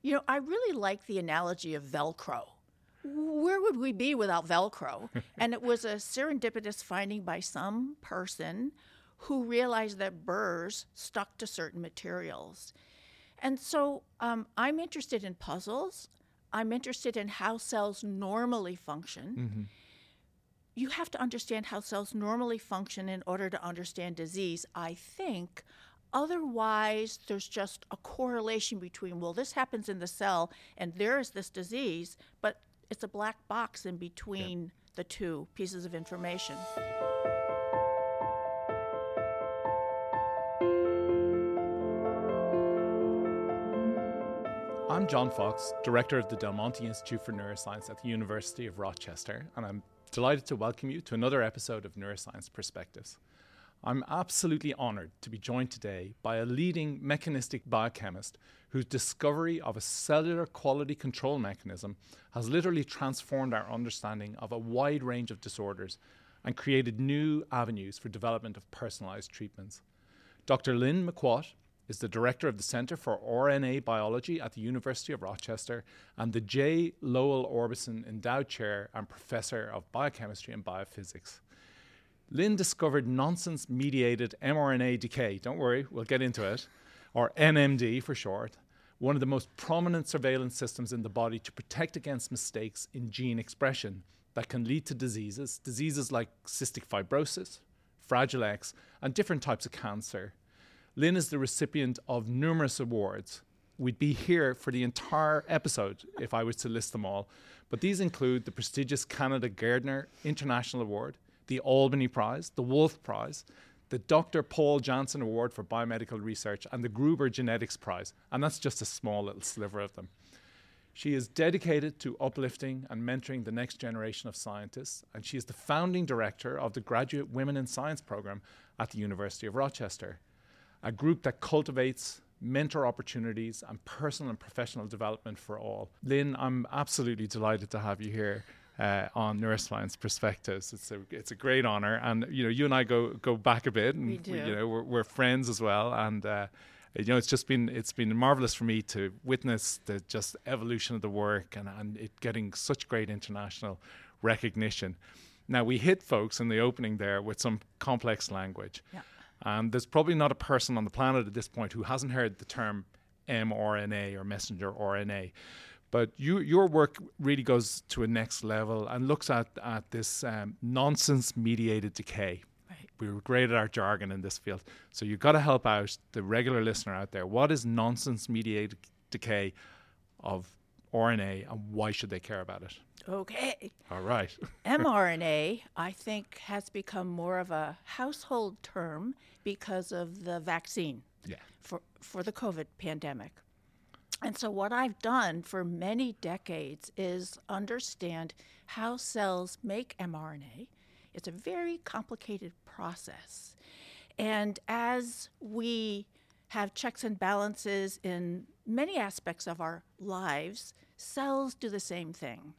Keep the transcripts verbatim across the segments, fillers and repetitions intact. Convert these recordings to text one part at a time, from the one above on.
You know, I really like the analogy of Velcro. Where would we be without Velcro? And it was a serendipitous finding by some person who realized that burrs stuck to certain materials. And so um, I'm interested in puzzles. I'm interested in how cells normally function. Mm-hmm. You have to understand how cells normally function in order to understand disease, I think. Otherwise, there's just a correlation between, well, this happens in the cell and there is this disease, but it's a black box in between yeah. the two pieces of information. I'm John Fox, Director of the Del Monte Institute for Neuroscience at the University of Rochester, and I'm delighted to welcome you to another episode of Neuroscience Perspectives. I'm absolutely honoured to be joined today by a leading mechanistic biochemist whose discovery of a cellular quality control mechanism has literally transformed our understanding of a wide range of disorders and created new avenues for development of personalised treatments. Doctor Lynn McQuat is the Director of the Centre for R N A Biology at the University of Rochester and the J. Lowell Orbison Endowed Chair and Professor of Biochemistry and Biophysics. Lynn discovered nonsense-mediated mRNA decay, don't worry, we'll get into it, or N M D for short, one of the most prominent surveillance systems in the body to protect against mistakes in gene expression that can lead to diseases, diseases like cystic fibrosis, Fragile X, and different types of cancer. Lynn is the recipient of numerous awards. We'd be here for the entire episode if I was to list them all, but these include the prestigious Canada Gairdner International Award, the Albany Prize, the Wolf Prize, the Doctor Paul Janssen Award for Biomedical Research, and the Gruber Genetics Prize. And that's just a small little sliver of them. She is dedicated to uplifting and mentoring the next generation of scientists, and she is the founding director of the Graduate Women in Science program at the University of Rochester, a group that cultivates mentor opportunities and personal and professional development for all. Lynn, I'm absolutely delighted to have you here. Uh, on Neuroscience Perspectives. It's a it's a great honor, and you know you and I go go back a bit, and we do. We, you know we're, we're friends as well, and uh, you know it's just been it's been marvelous for me to witness the just evolution of the work and and it getting such great international recognition. Now we hit folks in the opening there with some complex language, yeah. and there's probably not a person on the planet at this point who hasn't heard the term mRNA or messenger R N A. But you, your work really goes to a next level and looks at, at this um, nonsense-mediated decay. Right. We were great at our jargon in this field. So you've got to help out the regular listener out there. What is nonsense-mediated decay of R N A and why should they care about it? Okay. All right. mRNA, I think, has become more of a household term because of the vaccine yeah. for, for the COVID pandemic. And so what I've done for many decades is understand how cells make mRNA. It's a very complicated process. And as we have checks and balances in many aspects of our lives, cells do the same thing.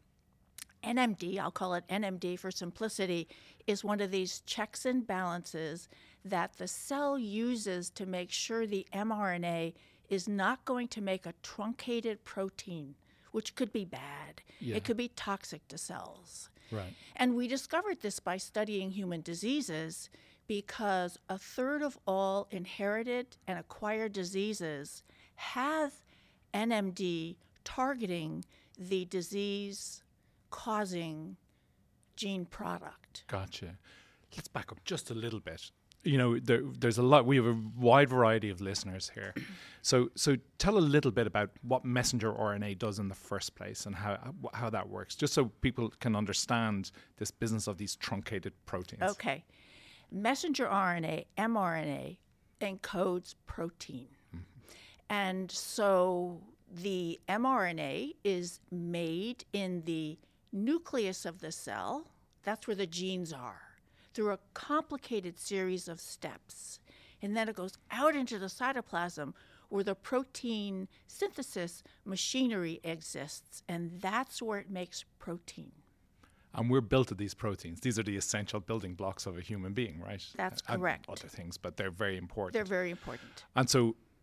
N M D, I'll call it N M D for simplicity, is one of these checks and balances that the cell uses to make sure the mRNA is not going to make a truncated protein, which could be bad. Yeah. It could be toxic to cells. Right. And we discovered this by studying human diseases because a third of all inherited and acquired diseases have N M D targeting the disease-causing gene product. Gotcha. Let's back up just a little bit. You know, there, there's a lot, we have a wide variety of listeners here. So so tell a little bit about what messenger R N A does in the first place and how how that works, just so people can understand this business of these truncated proteins. Okay. Messenger R N A, mRNA, encodes protein. Mm-hmm. And so the mRNA is made in the nucleus of the cell. That's where the genes are, through a complicated series of steps. And then it goes out into the cytoplasm where the protein synthesis machinery exists, and that's where it makes protein. And we're built of these proteins. These are the essential building blocks of a human being, right? That's and correct. Other things, but they're very important. They're very important. And so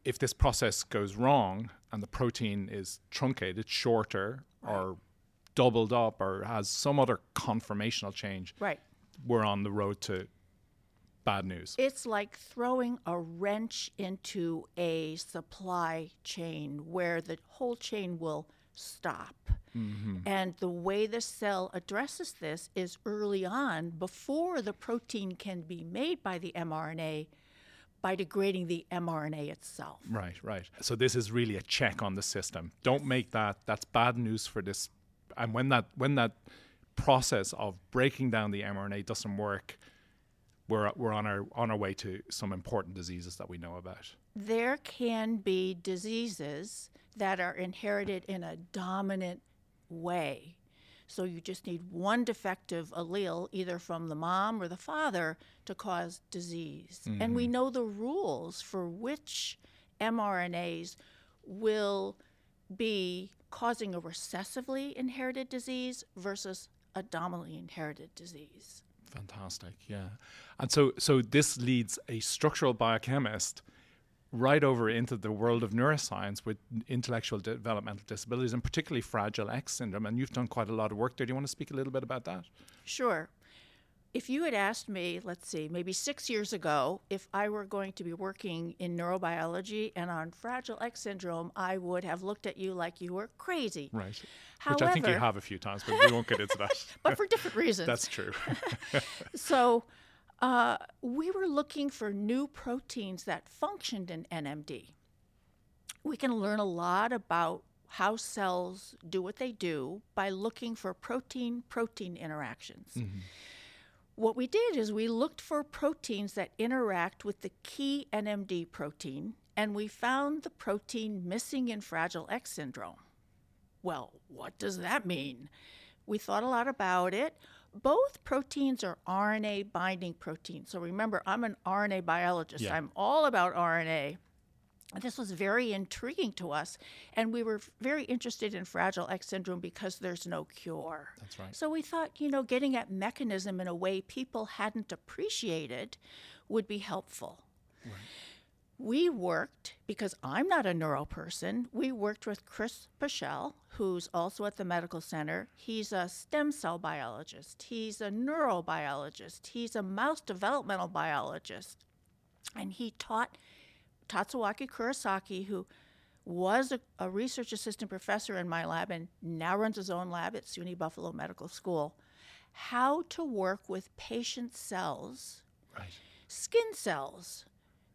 if this process goes wrong and the protein is truncated, shorter, right. or doubled up, or has some other conformational change, right. we're on the road to bad news. It's like throwing a wrench into a supply chain where the whole chain will stop. Mm-hmm. And the way the cell addresses this is early on, before the protein can be made by the mRNA, by degrading the mRNA itself. Right, right. So this is really a check on the system. Don't make that, that's bad news for this. And when that when that process of breaking down the mRNA doesn't work, we're we're on our on our way to some important diseases that we know about. There can be diseases that are inherited in a dominant way. So you just need one defective allele, either from the mom or the father, to cause disease. Mm-hmm. And we know the rules for which mRNAs will be causing a recessively inherited disease versus a dominantly inherited disease. Fantastic, yeah. And so so this leads a structural biochemist right over into the world of neuroscience with intellectual developmental disabilities, and particularly Fragile X syndrome. And you've done quite a lot of work there. Do you want to speak a little bit about that? Sure. If you had asked me, let's see, maybe six years ago, if I were going to be working in neurobiology and on Fragile X syndrome, I would have looked at you like you were crazy. Right. However, which I think you have a few times, but we won't get into that. But for different reasons. That's true. So uh, we were looking for new proteins that functioned in N M D. We can learn a lot about how cells do what they do by looking for protein-protein interactions. Mm-hmm. What we did is we looked for proteins that interact with the key N M D protein, and we found the protein missing in Fragile X syndrome. Well, what does that mean? We thought a lot about it. Both proteins are R N A binding proteins. So remember, I'm an R N A biologist. Yeah. I'm all about R N A. This was very intriguing to us, and we were very interested in Fragile X syndrome because there's no cure. That's right. So we thought, you know, getting at mechanism in a way people hadn't appreciated would be helpful. Right. We worked, because I'm not a neuro person, we worked with Chris Pichel, who's also at the medical center. He's a stem cell biologist. He's a neurobiologist. He's a mouse developmental biologist. And he taught Tatsuaki Kurosaki, who was a, a research assistant professor in my lab and now runs his own lab at SUNY Buffalo Medical School, how to work with patient cells, right. skin cells,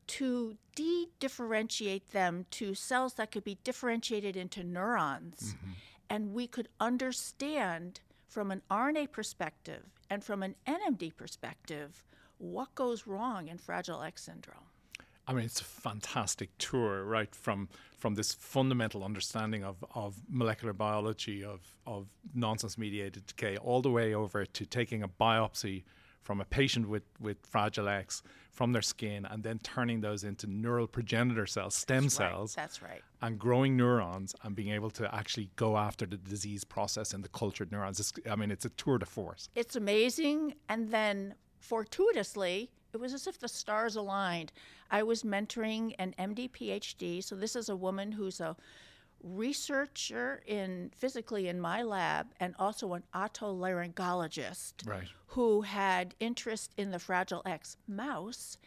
to de-differentiate them to cells that could be differentiated into neurons. Mm-hmm. And we could understand from an R N A perspective and from an N M D perspective what goes wrong in Fragile X syndrome. I mean, it's a fantastic tour, right, from from this fundamental understanding of, of molecular biology, of, of nonsense-mediated decay, all the way over to taking a biopsy from a patient with, with Fragile X from their skin and then turning those into neural progenitor cells, stem That's cells. Right. That's right. And growing neurons and being able to actually go after the disease process in the cultured neurons. It's, I mean, it's a tour de force. It's amazing. And then fortuitously, it was as if the stars aligned. I was mentoring an M D PhD. So this is a woman who's a researcher in physically in my lab and also an otolaryngologist, right. who had interest in the Fragile X mouse.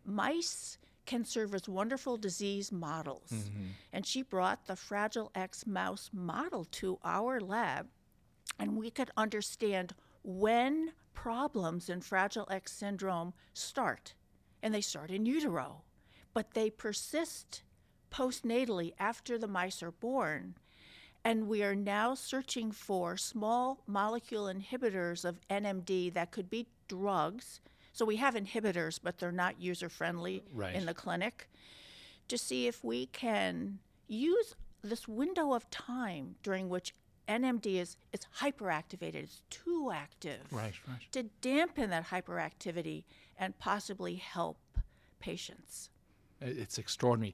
Mice can serve as wonderful disease models. Mm-hmm. And she brought the Fragile X mouse model to our lab, and we could understand when problems in Fragile X syndrome start. And they start in utero, but they persist postnatally after the mice are born. And we are now searching for small molecule inhibitors of N M D that could be drugs. So we have inhibitors, but they're not user-friendly right. in the clinic, to see if we can use this window of time during which N M D is, is hyperactivated, it's too active, right, right. to dampen that hyperactivity and possibly help patients. It's extraordinary.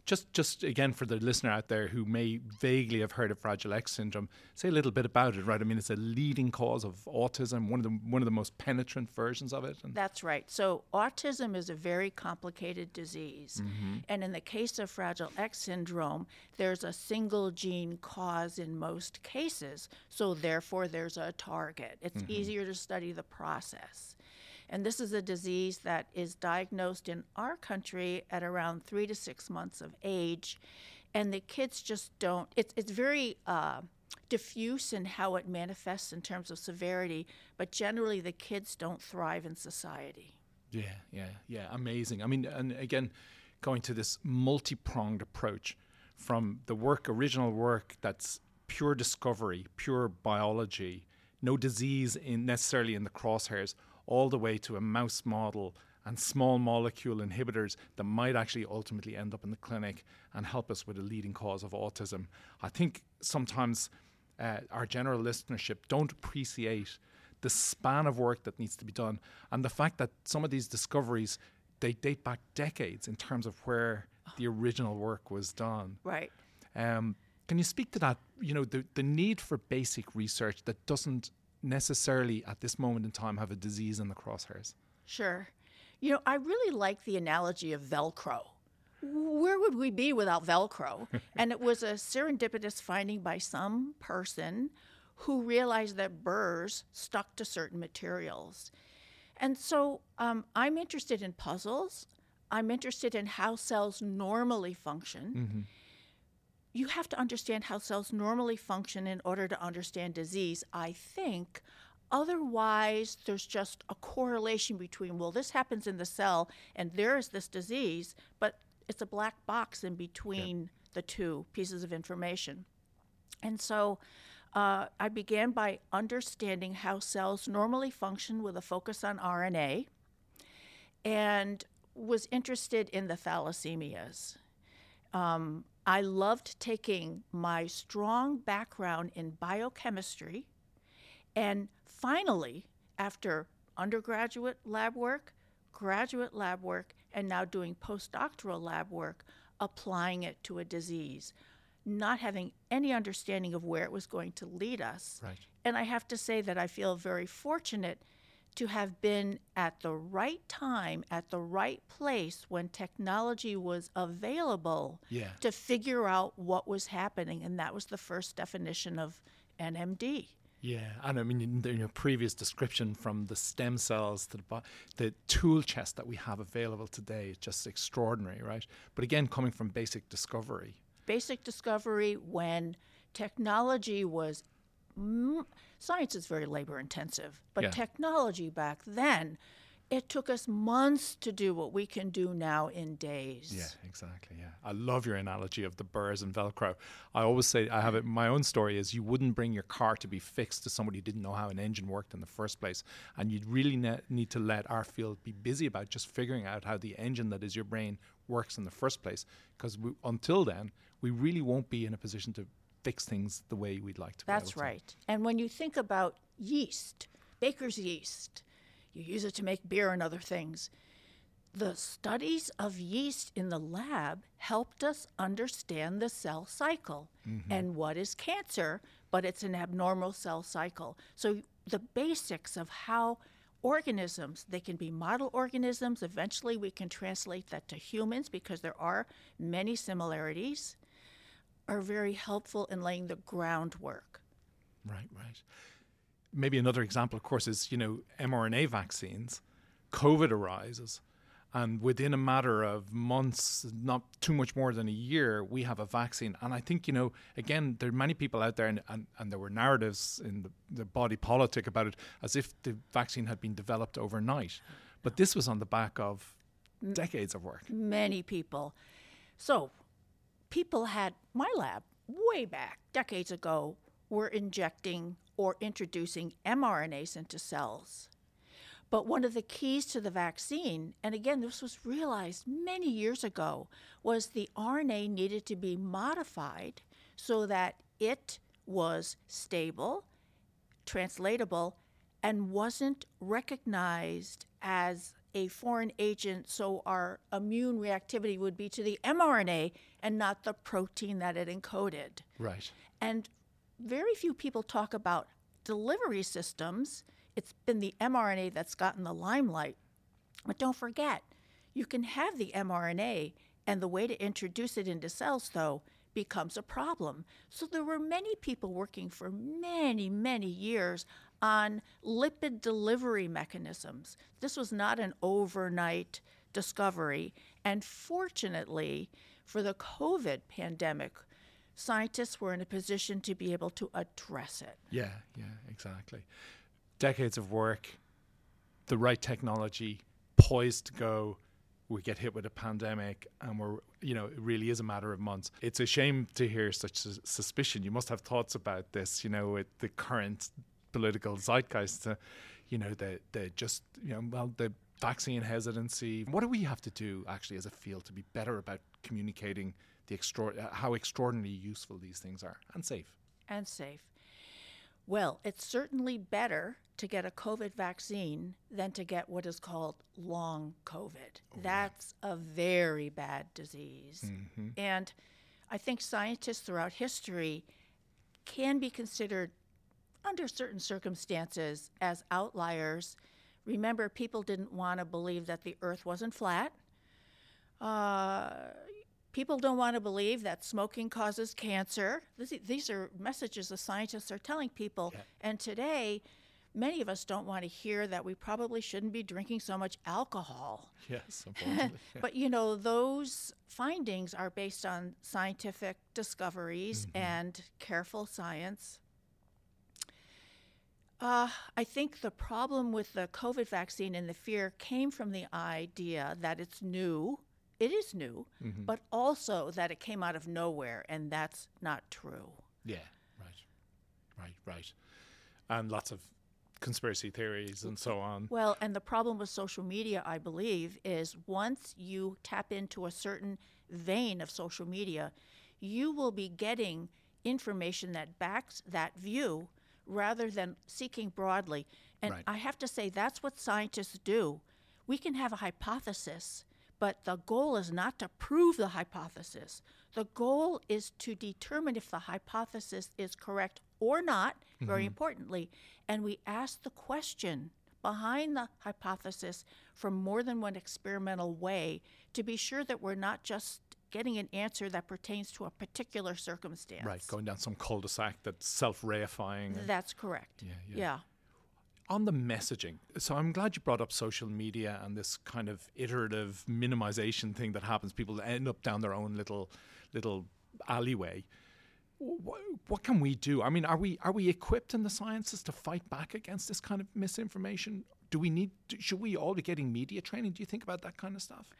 just, just again, for the listener out there who may vaguely have heard of Fragile X syndrome, say a little bit about it, right? I mean, it's a leading cause of autism, one of the one of the most penetrant versions of it. And That's right. So autism is a very complicated disease. Mm-hmm. And in the case of Fragile X syndrome, there's a single gene cause in most cases. So therefore, there's a target. It's mm-hmm. easier to study the process. And this is a disease that is diagnosed in our country at around three to six months of age. And the kids just don't, it's, it's very uh, diffuse in how it manifests in terms of severity, but generally the kids don't thrive in society. Yeah, yeah, yeah, amazing. I mean, and again, going to this multi-pronged approach from the work, original work that's pure discovery, pure biology, no disease in necessarily in the crosshairs, all the way to a mouse model and small molecule inhibitors that might actually ultimately end up in the clinic and help us with a leading cause of autism. I think sometimes uh, our general listenership don't appreciate the span of work that needs to be done, and the fact that some of these discoveries, they date back decades in terms of where the original work was done. Right. Um, can you speak to that, you know, the, the need for basic research that doesn't necessarily at this moment in time have a disease in the crosshairs? Sure. You know, I really like the analogy of Velcro. Where would we be without Velcro? And it was a serendipitous finding by some person who realized that burrs stuck to certain materials. And so um, I'm interested in puzzles. I'm interested in how cells normally function. Mm-hmm. You have to understand how cells normally function in order to understand disease, I think. Otherwise, there's just a correlation between, well, this happens in the cell and there is this disease, but it's a black box in between yeah. the two pieces of information. And so uh, I began by understanding how cells normally function with a focus on R N A, and was interested in the thalassemias. Um, I loved taking my strong background in biochemistry, and finally, after undergraduate lab work, graduate lab work, and now doing postdoctoral lab work, applying it to a disease, not having any understanding of where it was going to lead us. Right. And I have to say that I feel very fortunate to have been at the right time, at the right place when technology was available yeah. to figure out what was happening. And that was the first definition of N M D. Yeah, and I mean, in, the, in your previous description, from the stem cells to the, bo- the tool chest that we have available today, it's just extraordinary, right? But again, coming from basic discovery. Basic discovery when technology was... Mm, science is very labor intensive, but yeah. technology back then, it took us months to do what we can do now in days. Yeah, exactly. Yeah, I love your analogy of the burrs and Velcro. I always say, I have it. My own story is, you wouldn't bring your car to be fixed to somebody who didn't know how an engine worked in the first place, and you'd really ne- need to let our field be busy about just figuring out how the engine that is your brain works in the first place. Because until then, we really won't be in a position to fix things the way we'd like to. That's be able right. To. And when you think about yeast, baker's yeast, you use it to make beer and other things. The studies of yeast in the lab helped us understand the cell cycle mm-hmm. and what is cancer, but it's an abnormal cell cycle. So the basics of how organisms, they can be model organisms. Eventually we can translate that to humans because there are many similarities, are very helpful in laying the groundwork. Right, right. Maybe another example, of course, is, you know, mRNA vaccines. COVID arises, and within a matter of months, not too much more than a year, we have a vaccine. And I think, you know, again, there are many people out there, and, and, and there were narratives in the, the body politic about it as if the vaccine had been developed overnight. But this was on the back of decades of work. Many people. So people had, my lab, way back, decades ago, were injecting or introducing mRNAs into cells. But one of the keys to the vaccine, and again, this was realized many years ago, was the R N A needed to be modified so that it was stable, translatable, and wasn't recognized as a foreign agent, so our immune reactivity would be to the mRNA and not the protein that it encoded. Right. And very few people talk about delivery systems. It's been the mRNA that's gotten the limelight. But don't forget, you can have the mRNA, and the way to introduce it into cells, though, becomes a problem. So there were many people working for many, many years on lipid delivery mechanisms. This was not an overnight discovery. And fortunately, for the COVID pandemic, scientists were in a position to be able to address it. Yeah, yeah, exactly. Decades of work, the right technology, poised to go. We get hit with a pandemic, and we're, you know, it really is a matter of months. It's a shame to hear such su- suspicion. You must have thoughts about this, you know, with the current political zeitgeist, uh, you know, the, the just, you know, well, the vaccine hesitancy. What do we have to do actually as a field to be better about communicating the extra- uh, how extraordinarily useful these things are and safe? And safe. Well, it's certainly better to get a COVID vaccine than to get what is called long COVID. Oh, That's yeah. a very bad disease. Mm-hmm. And I think scientists throughout history can be considered, under certain circumstances, as outliers. Remember, people didn't want to believe that the Earth wasn't flat. Uh, people don't want to believe that smoking causes cancer. This, these are messages the scientists are telling people. Yeah. And today, many of us don't want to hear that we probably shouldn't be drinking so much alcohol. Yes, unfortunately. Yeah. But, you know, those findings are based on scientific discoveries mm-hmm. and careful science. Uh, I think the problem with the COVID vaccine and the fear came from the idea that it's new. It is new, mm-hmm. but also that it came out of nowhere, and that's not true. Yeah, right, right, right. And lots of conspiracy theories and so on. Well, and the problem with social media, I believe, is once you tap into a certain vein of social media, you will be getting information that backs that view rather than seeking broadly. And right. I have to say, that's what scientists do. We can have a hypothesis, but the goal is not to prove the hypothesis. The goal is to determine if the hypothesis is correct or not, mm-hmm. very importantly. And we ask the question behind the hypothesis from more than one experimental way to be sure that we're not just getting an answer that pertains to a particular circumstance. Right, going down some cul-de-sac that's self-reifying. That's correct. Yeah, yeah. yeah. On the messaging, so I'm glad you brought up social media and this kind of iterative minimization thing that happens. People end up down their own little little alleyway. What, what can we do? I mean, are we are we equipped in the sciences to fight back against this kind of misinformation? Do we need? Should we all be getting media training? Do you think about that kind of stuff?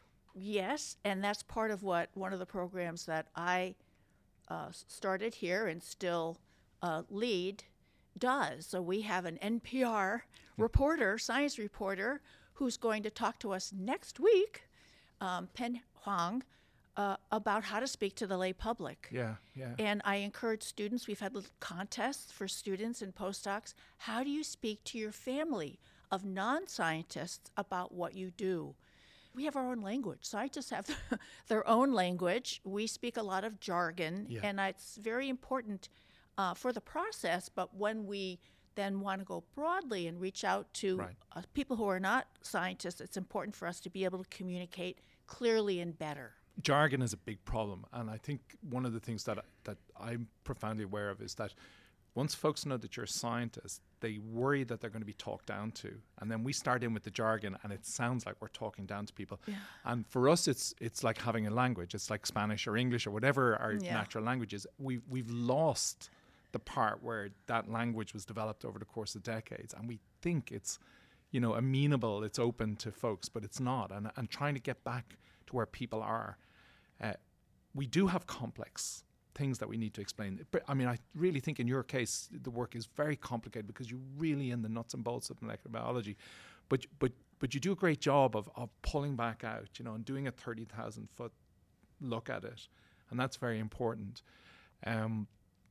Yes, and that's part of what one of the programs that I uh, started here and still uh, lead does. So we have an N P R reporter, science reporter, who's going to talk to us next week, um, Pen Huang, uh, about how to speak to the lay public. Yeah, yeah. And I encourage students, we've had little contests for students and postdocs. How do you speak to your family of non-scientists about what you do? We have our own language. Scientists have their own language. We speak a lot of jargon, yeah. and it's very important uh, for the process. But when we then want to go broadly and reach out to right. uh, people who are not scientists, it's important for us to be able to communicate clearly and better. Jargon is a big problem, and I think one of the things that that I'm profoundly aware of is that once folks know that you're a scientist, they worry that they're going to be talked down to. And then we start in with the jargon and it sounds like we're talking down to people. Yeah. And for us, it's it's like having a language. It's like Spanish or English or whatever our yeah. natural language is. We've, we've lost the part where that language was developed over the course of decades. And we think it's, you know, amenable, it's open to folks, but it's not. And, and trying to get back to where people are. Uh, we do have complex things that we need to explain. But I mean, I really think in your case, the work is very complicated because you're really in the nuts and bolts of molecular biology. But but but you do a great job of, of pulling back out, you know, and doing a thirty thousand foot look at it. And that's very important. Um,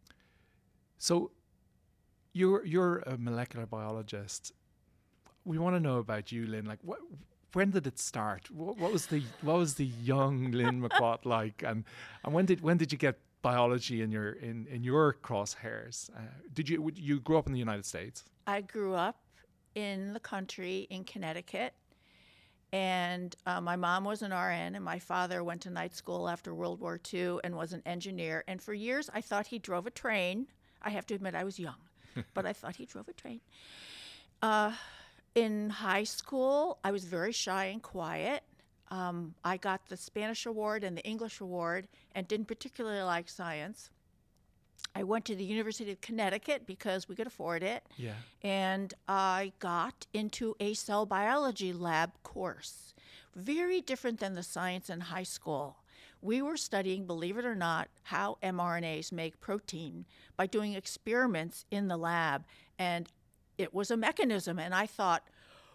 so you're you're a molecular biologist. We want to know about you, Lynn. Like, what when did it start? What, what was the what was the young Lynn McQuat like? And and when did when did you get biology in your in, in your crosshairs? Uh, did you you grew up in the United States? I grew up in the country in Connecticut, and uh, my mom was an R N, and my father went to night school after World War Two and was an engineer. And for years, I thought he drove a train. I have to admit, I was young, but I thought he drove a train. Uh, in high school, I was very shy and quiet. Um, I got the Spanish award and the English award and didn't particularly like science. I went to the University of Connecticut because we could afford it. Yeah. And I got into a cell biology lab course. Very different than the science in high school. We were studying, believe it or not, how mRNAs make protein by doing experiments in the lab. And it was a mechanism. And I thought,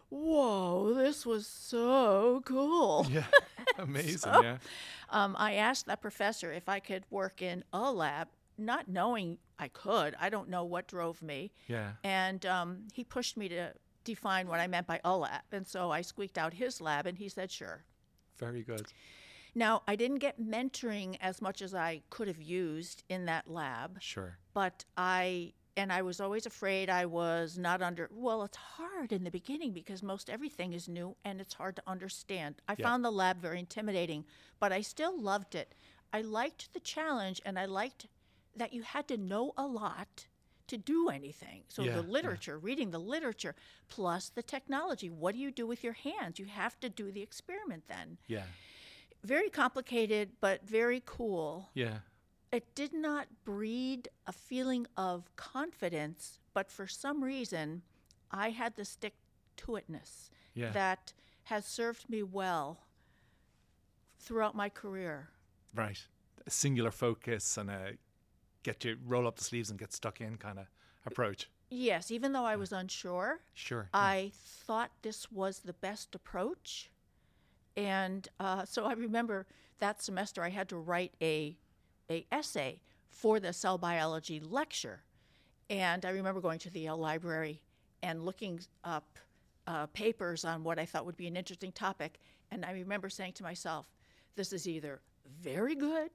whoa, this was so cool. Yeah, amazing, so, yeah. Um, I asked that professor if I could work in a lab, not knowing I could. I don't know what drove me. Yeah. And um, he pushed me to define what I meant by a lab. And so I squeaked out his lab, and he said, sure. Very good. Now, I didn't get mentoring as much as I could have used in that lab. Sure. But I, and I was always afraid I was not under, well, it's hard in the beginning because most everything is new and it's hard to understand. I Yeah. found the lab very intimidating, but I still loved it. I liked the challenge, and I liked that you had to know a lot to do anything. So Yeah, the yeah. literature, reading the literature, plus the technology. What do you do with your hands? You have to do the experiment then. Yeah. Very complicated, but very cool. Yeah. It did not breed a feeling of confidence, but for some reason, I had the stick-to-itness Yeah. that has served me well throughout my career. Right. A singular focus and a get you roll up the sleeves and get stuck in kind of approach. Yes, even though I was unsure, Sure. yeah. I thought this was the best approach. And uh, so I remember that semester I had to write a, a essay for the cell biology lecture. And I remember going to the Yale Library and looking up uh, papers on what I thought would be an interesting topic. And I remember saying to myself, this is either very good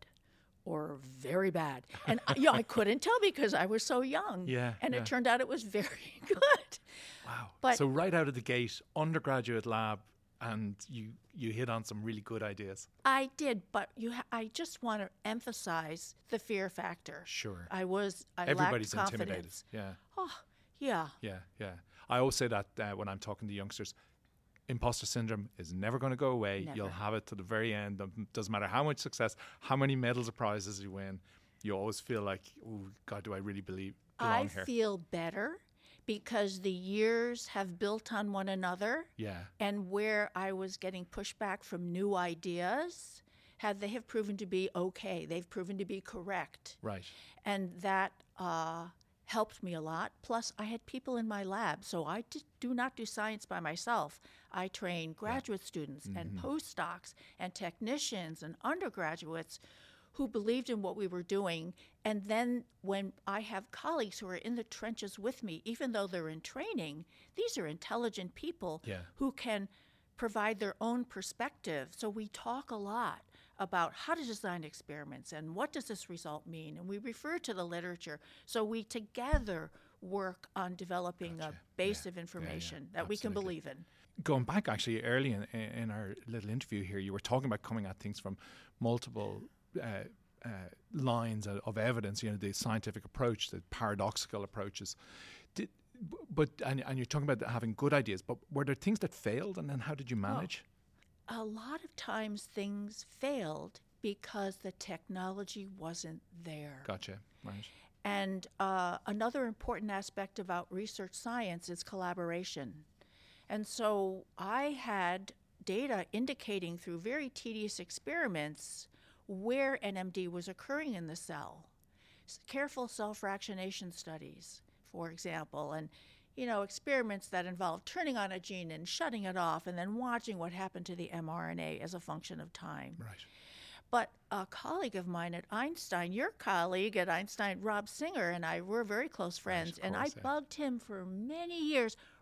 or very bad. And I, you know, I couldn't tell because I was so young. Yeah, And yeah. it turned out it was very good. Wow. But- so right out of the gate, undergraduate lab, and you you hit on some really good ideas. I did, but you ha- I just want to emphasize the fear factor. Sure. I was, I Everybody's lacked intimidated. confidence. Yeah. Oh, yeah. Yeah. Yeah. I always say that uh, when I'm talking to youngsters, imposter syndrome is never going to go away. Never. You'll have it to the very end. It doesn't matter how much success, how many medals or prizes you win. You always feel like, oh, God, do I really believe belong I here? feel better because the years have built on one another. Yeah. And where I was getting pushback from new ideas, had they have proven to be okay. They've proven to be correct. Right. And that uh, helped me a lot. Plus, I had people in my lab, so I did, do not do science by myself. I train graduate students and postdocs and technicians and undergraduates who believed in what we were doing. And then when I have colleagues who are in the trenches with me, even though they're in training, these are intelligent people Yeah. who can provide their own perspective. So we talk a lot about how to design experiments and what does this result mean, and we refer to the literature. So we together work on developing Gotcha. a base Yeah. of Yeah, yeah. information that we can Absolutely. believe in. Going back actually early in, in our little interview here, you were talking about coming at things from multiple uh, uh, lines of, of evidence, you know, the scientific approach, the paradoxical approaches. Did, b- but and, and you're talking about having good ideas, but were there things that failed, and then how did you manage? A lot of times things failed because the technology wasn't there. Gotcha. Right. And uh, another important aspect about research science is collaboration. And so I had data indicating through very tedious experiments where N M D was occurring in the cell. S- Careful self-fractionation studies, for example, and you know, experiments that involve turning on a gene and shutting it off and then watching what happened to the mRNA as a function of time. Right. But a colleague of mine at Einstein, your colleague at Einstein, Rob Singer, and I were very close friends, of and I course, yeah. bugged him for many years.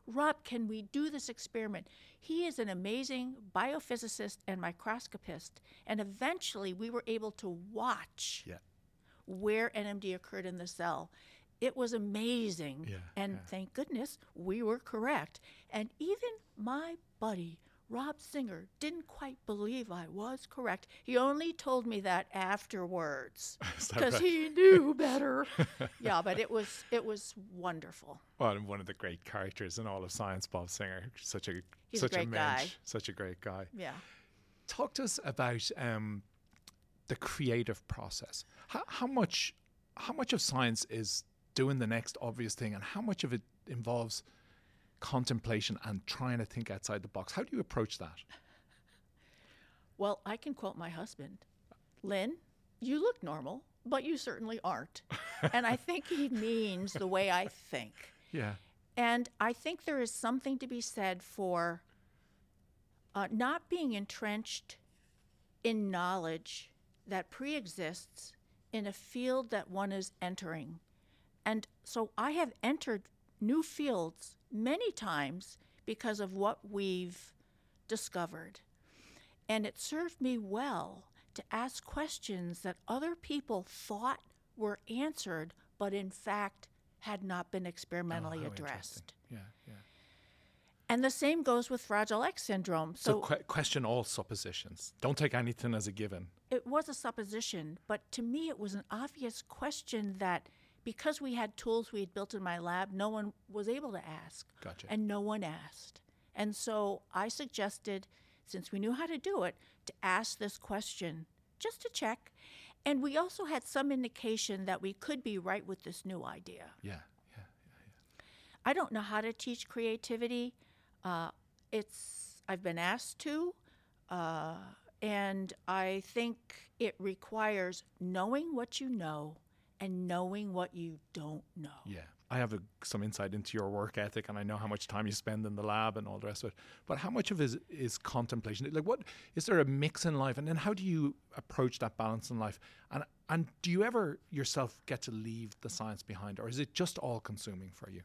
Rob, can we do this experiment? He is an amazing biophysicist and microscopist. And eventually we were able to watch Yeah. where N M D occurred in the cell. It was amazing. Yeah, and yeah. thank goodness we were correct. And even my buddy, Rob Singer, didn't quite believe I was correct. He only told me that afterwards Is that because right? he knew better. Yeah, but it was it was wonderful. Well, and one of the great characters in all of science, Bob Singer. Such a He's a such great a guy. mensch, such a great guy. Yeah. Talk to us about um, the creative process. How, how much how much of science is doing the next obvious thing, and how much of it involves contemplation and trying to think outside the box? How do you approach that? Well, I can quote my husband. Lynn, you look normal, but you certainly aren't. And I think he means the way I think. Yeah. And I think there is something to be said for uh, not being entrenched in knowledge that pre-exists in a field that one is entering. And so I have entered new fields many times because of what we've discovered. And it served me well to ask questions that other people thought were answered, but in fact had not been experimentally Oh, how addressed. interesting. Yeah, yeah. And the same goes with Fragile X syndrome. So, So, que- question all suppositions. Don't take anything as a given. it was a supposition, but to me it was an obvious question that because we had tools we had built in my lab, no one was able to ask. Gotcha. And no one asked. And so I suggested, since we knew how to do it, to ask this question just to check. And we also had some indication that we could be right with this new idea. Yeah, yeah. I don't know how to teach creativity. Uh, it's I've been asked to, uh, and I think it requires knowing what you know and knowing what you don't know. Yeah, I have a, some insight into your work ethic, and I know how much time you spend in the lab and all the rest of it. But how much of it is, is contemplation? Like, what is there a mix in life, and then how do you approach that balance in life? And and do you ever yourself get to leave the science behind, or is it just all consuming for you?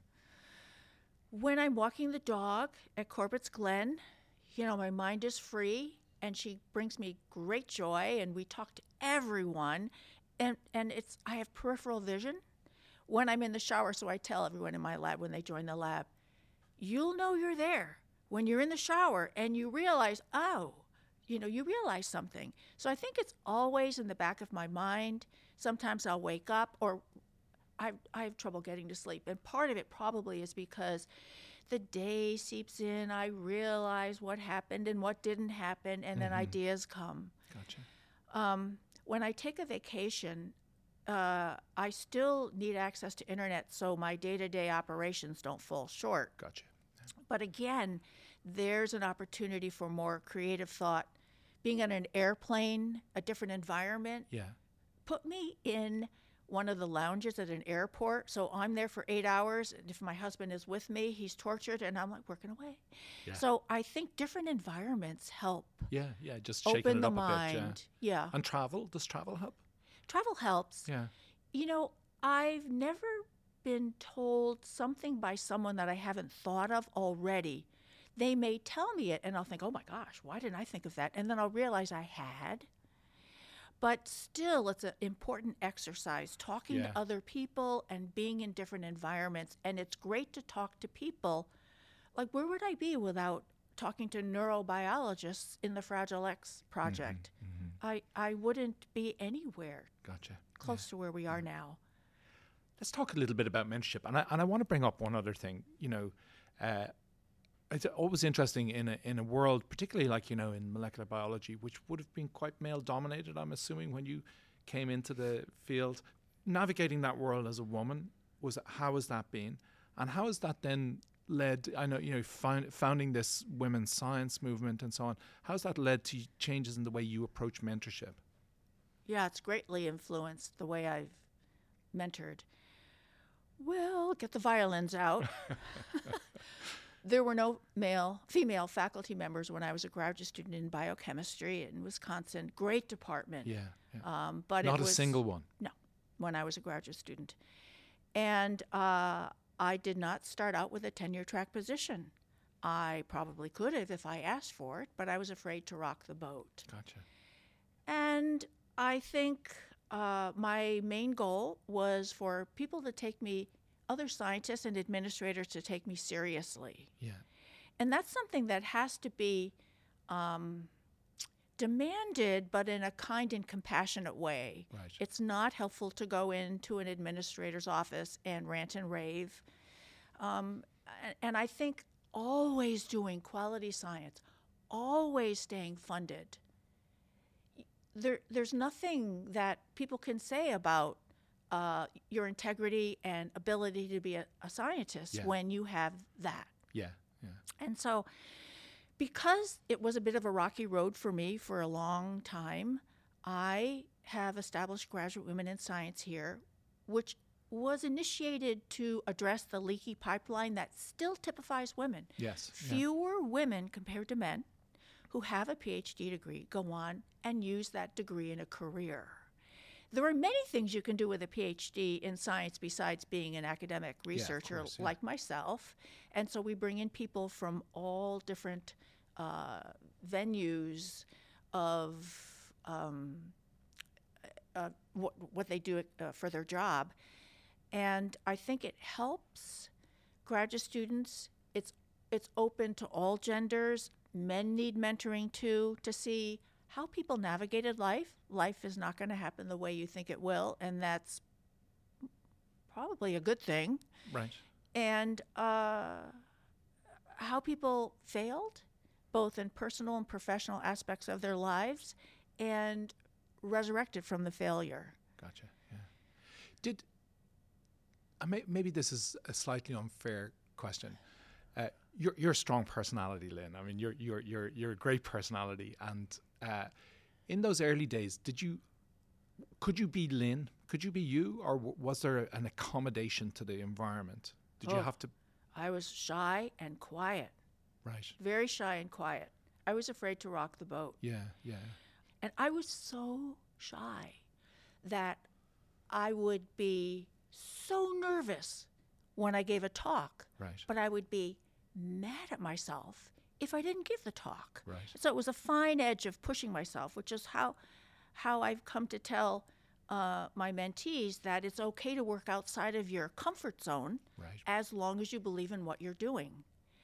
When I'm walking the dog at Corbett's Glen, you know, my mind is free, and she brings me great joy, and we talk to everyone, and and it's I have peripheral vision when I'm in the shower, so I tell everyone in my lab when they join the lab, you'll know you're there when you're in the shower and you realize, oh, you know, you realize something. So I think it's always in the back of my mind. Sometimes I'll wake up, or I, I have trouble getting to sleep. And part of it probably is because the day seeps in, I realize what happened and what didn't happen, and then ideas come. Gotcha. Um, when I take a vacation, uh, I still need access to internet so my day-to-day operations don't fall short. Gotcha. But again, there's an opportunity for more creative thought. Being on an airplane, a different environment, Yeah. put me in one of the lounges at an airport. So I'm there for eight hours. And if my husband is with me, he's tortured, and I'm like working away. Yeah. So I think different environments help Yeah, yeah. Just shaking open it the up a mind. bit. Yeah. Yeah. And travel? Does travel help? Travel helps. Yeah. You know, I've never been told something by someone that I haven't thought of already. They may tell me it, and I'll think, oh my gosh, why didn't I think of that? And then I'll realize I had. But still, it's an important exercise, talking Yeah. to other people and being in different environments. And it's great to talk to people. Like, where would I be without talking to neurobiologists in the Fragile X project? I, I wouldn't be anywhere Gotcha. close to where we are now. Let's talk a little bit about mentorship, and I and I want to bring up one other thing. You know, uh, it's always interesting in a in a world, particularly like you know in molecular biology, which would have been quite male dominated. I'm assuming when you came into the field, navigating that world as a woman was how has that been, and how has that then led? I know you know found, founding this women's science movement and so on. How's that led to changes in the way you approach mentorship? Yeah, it's greatly influenced the way I've mentored. Well, get the violins out. There were no male, female faculty members when I was a graduate student in biochemistry in Wisconsin. Great department. Yeah, yeah. Um, but Not it a was, single one. No, when I was a graduate student. And uh, I did not start out with a tenure track position. I probably could have if I asked for it, but I was afraid to rock the boat. Gotcha. And I think uh, my main goal was for people to take me, other scientists and administrators to take me seriously. Yeah. And that's something that has to be um, demanded, but in a kind and compassionate way. Right. It's not helpful to go into an administrator's office and rant and rave. Um, and, and I think always doing quality science, always staying funded. There, there's nothing that people can say about uh, your integrity and ability to be a, a scientist Yeah. when you have that. Yeah. Yeah. And so, because it was a bit of a rocky road for me for a long time, I have established Graduate Women in Science here, which was initiated to address the leaky pipeline that still typifies women. Yes. Yeah. Fewer women compared to men who have a PhD degree go on and use that degree in a career. There are many things you can do with a PhD in science besides being an academic researcher course, yeah. like myself. And so we bring in people from all different uh, venues of um, uh, what, what they do uh, for their job. And I think it helps graduate students. It's, it's open to all genders. Men need mentoring too, to see how people navigated life. Life is not going to happen the way you think it will, and that's probably a good thing. Right. And uh, how people failed, both in personal and professional aspects of their lives, and resurrected from the failure. Gotcha. Yeah. Did I may, maybe this is a slightly unfair question. Uh, you're, you're a strong personality, Lynn. I mean, you're you're you're you're a great personality. And uh, in those early days, did you could you be Lynn? Could you be you, or w- was there an accommodation to the environment? Did you Oh. have to? I was shy and quiet, Right. very shy and quiet. I was afraid to rock the boat. Yeah. Yeah. And I was so shy that I would be so nervous when I gave a talk, Right. but I would be mad at myself if I didn't give the talk. Right. So it was a fine edge of pushing myself, which is how how I've come to tell uh, my mentees that it's okay to work outside of your comfort zone Right. as long as you believe in what you're doing.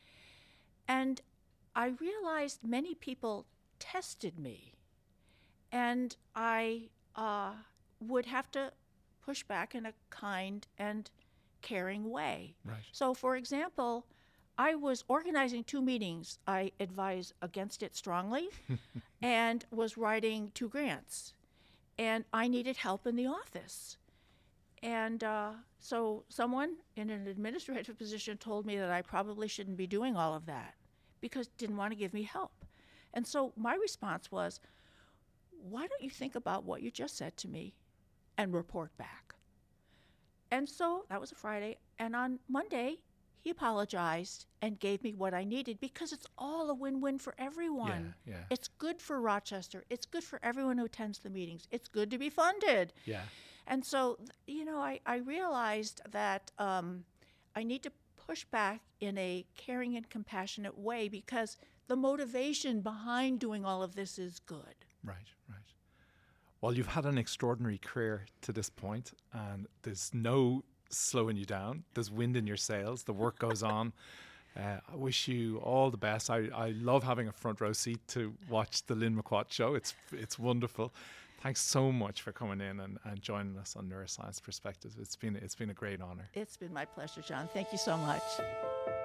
And I realized many people tested me, and I uh, would have to push back in a kind and caring way. Right. So, for example, I was organizing two meetings. I advise against it strongly, and was writing two grants. And I needed help in the office. And uh, so someone in an administrative position told me that I probably shouldn't be doing all of that because didn't want to give me help. And so my response was, why don't you think about what you just said to me and report back? And so that was a Friday. And on Monday, he apologized and gave me what I needed because it's all a win-win for everyone. Yeah. Yeah. It's good for Rochester. It's good for everyone who attends the meetings. It's good to be funded. Yeah. And so, th- you know, I, I realized that um, I need to push back in a caring and compassionate way because the motivation behind doing all of this is good. Right, right. Well, you've had an extraordinary career to this point, and there's no slowing you down. There's wind in your sails. The work goes on. Uh, I wish you all the best. I, I love having a front row seat to watch the Lynn McQuat show. It's it's wonderful. Thanks so much for coming in and, and joining us on Neuroscience Perspectives. It's been it's been a great honor. It's been my pleasure, John. Thank you so much.